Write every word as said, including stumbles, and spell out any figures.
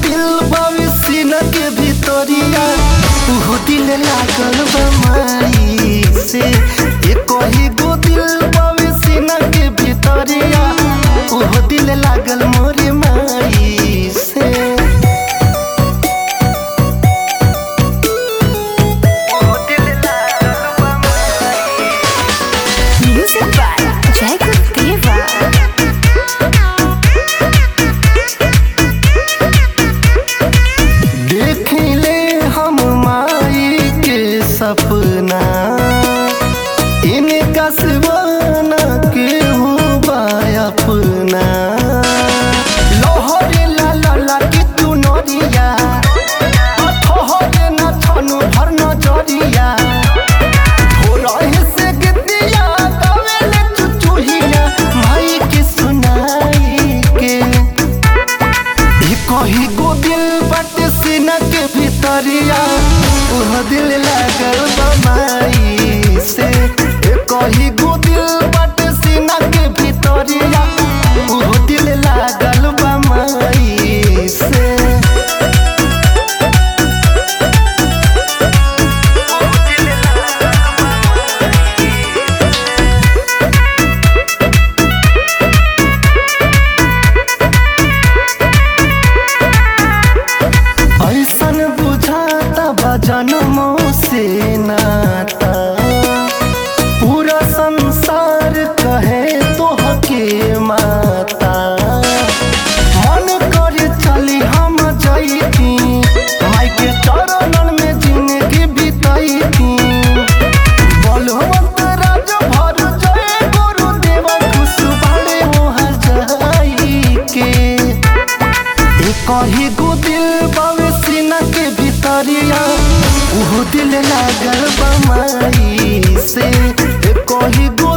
दिल बावे सीना के भीतरिया उहो दिल लागल बा माई से। एक ही गो दिल बावे सीना के भीतरिया उहो दिल लागल मोरे माई से। Music by Jacob Deva. देखिले हम माई के सपना इनका सिवाना के हुआ अपना। लोहरे ला ला ला के तू नरिया ठहरे न छनु भर नजरिया हो रहे से गिद्दिया गावेले चुचुहिया माई के सुनाई के। कही गो दिल बाटे सीना के भीतरिया उह दिल लागल बा माई से। कही गो दिल बाटे सीना के भीतरिया उह दिल लागल बा माई से। ऐसन बुझाता बा जनमों से नाता पूरा संसार कहे तो हके माता। मन करे चली हम जईती माई के चरणन में जिंदगी बिताईती। बलवंत राज भर जय गुरुदेव खुश बड़े वहाँ जाई के। कही गो दिल बावे सीना के भीतरिया उहो दिल लागल बा माई से। कही गो